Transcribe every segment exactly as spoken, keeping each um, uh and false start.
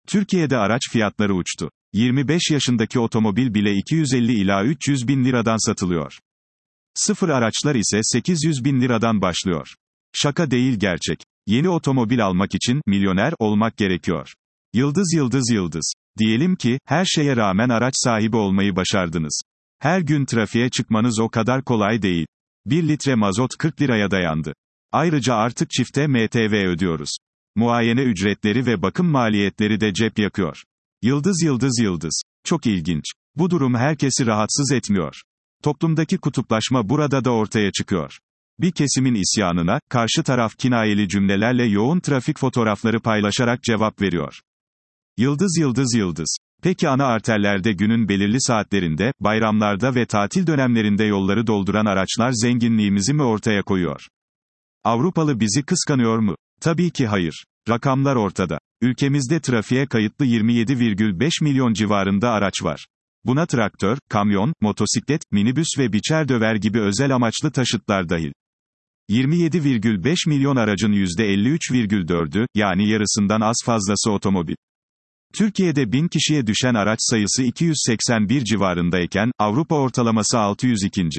Türkiye'de araç fiyatları uçtu. yirmi beş yaşındaki otomobil bile iki yüz elli ila üç yüz bin liradan satılıyor. Sıfır araçlar ise sekiz yüz bin liradan başlıyor. Şaka değil gerçek. Yeni otomobil almak için milyoner olmak gerekiyor. Yıldız yıldız yıldız. Diyelim ki her şeye rağmen araç sahibi olmayı başardınız. Her gün trafiğe çıkmanız o kadar kolay değil. bir litre mazot kırk liraya dayandı. Ayrıca artık çifte M T V ödüyoruz. Muayene ücretleri ve bakım maliyetleri de cep yakıyor. Yıldız yıldız yıldız. Çok ilginç. Bu durum herkesi rahatsız etmiyor. Toplumdaki kutuplaşma burada da ortaya çıkıyor. Bir kesimin isyanına, karşı taraf kinayeli cümlelerle yoğun trafik fotoğrafları paylaşarak cevap veriyor. Yıldız yıldız yıldız. Peki ana arterlerde günün belirli saatlerinde, bayramlarda ve tatil dönemlerinde yolları dolduran araçlar zenginliğimizi mi ortaya koyuyor? Avrupalı bizi kıskanıyor mu? Tabii ki hayır. Rakamlar ortada. Ülkemizde trafiğe kayıtlı yirmi yedi virgül beş milyon civarında araç var. Buna traktör, kamyon, motosiklet, minibüs ve biçer döver gibi özel amaçlı taşıtlar dahil. yirmi yedi virgül beş milyon aracın yüzde elli üç virgül dördü, yani yarısından az fazlası otomobil. Türkiye'de bin kişiye düşen araç sayısı iki yüz seksen bir civarındayken, Avrupa ortalaması altı yüz iki.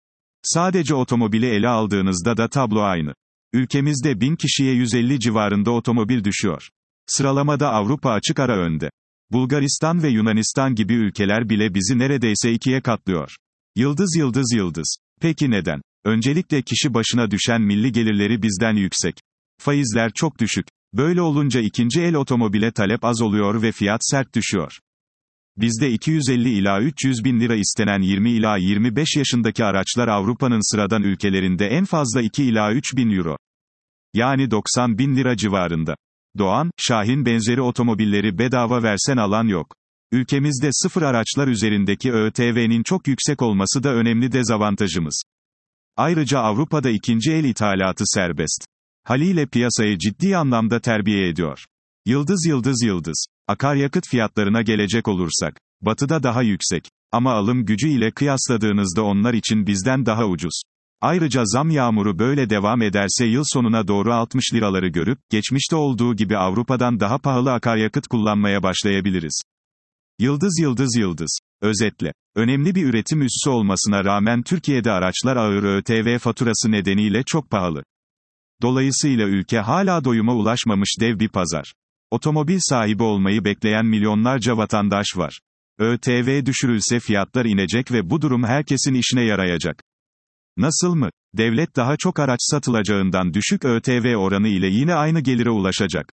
Sadece otomobili ele aldığınızda da tablo aynı. Ülkemizde bin kişiye yüz elli civarında otomobil düşüyor. Sıralamada Avrupa açık ara önde. Bulgaristan ve Yunanistan gibi ülkeler bile bizi neredeyse ikiye katlıyor. Yıldız yıldız yıldız. Peki neden? Öncelikle kişi başına düşen milli gelirleri bizden yüksek. Faizler çok düşük. Böyle olunca ikinci el otomobile talep az oluyor ve fiyat sert düşüyor. Bizde iki yüz elli ila üç yüz bin lira istenen yirmi ila yirmi beş yaşındaki araçlar Avrupa'nın sıradan ülkelerinde en fazla iki ila üç bin euro. Yani doksan bin lira civarında. Doğan, Şahin benzeri otomobilleri bedava versen alan yok. Ülkemizde sıfır araçlar üzerindeki ÖTV'nin çok yüksek olması da önemli dezavantajımız. Ayrıca Avrupa'da ikinci el ithalatı serbest. Haliyle piyasayı ciddi anlamda terbiye ediyor. Yıldız yıldız yıldız. Akaryakıt fiyatlarına gelecek olursak, Batı'da daha yüksek. Ama alım gücü ile kıyasladığınızda onlar için bizden daha ucuz. Ayrıca zam yağmuru böyle devam ederse yıl sonuna doğru altmış liraları görüp, geçmişte olduğu gibi Avrupa'dan daha pahalı akaryakıt kullanmaya başlayabiliriz. Yıldız yıldız yıldız. Özetle, önemli bir üretim üssü olmasına rağmen Türkiye'de araçlar ağır ÖTV faturası nedeniyle çok pahalı. Dolayısıyla ülke hala doyuma ulaşmamış dev bir pazar. Otomobil sahibi olmayı bekleyen milyonlarca vatandaş var. ÖTV düşürülse fiyatlar inecek ve bu durum herkesin işine yarayacak. Nasıl mı? Devlet daha çok araç satılacağından düşük ÖTV oranı ile yine aynı gelire ulaşacak.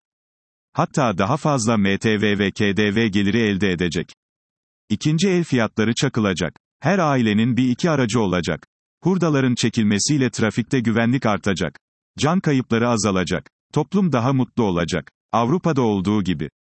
Hatta daha fazla M T V ve K D V geliri elde edecek. İkinci el fiyatları çakılacak. Her ailenin bir iki aracı olacak. Hurdaların çekilmesiyle trafikte güvenlik artacak. Can kayıpları azalacak. Toplum daha mutlu olacak. Avrupa'da olduğu gibi.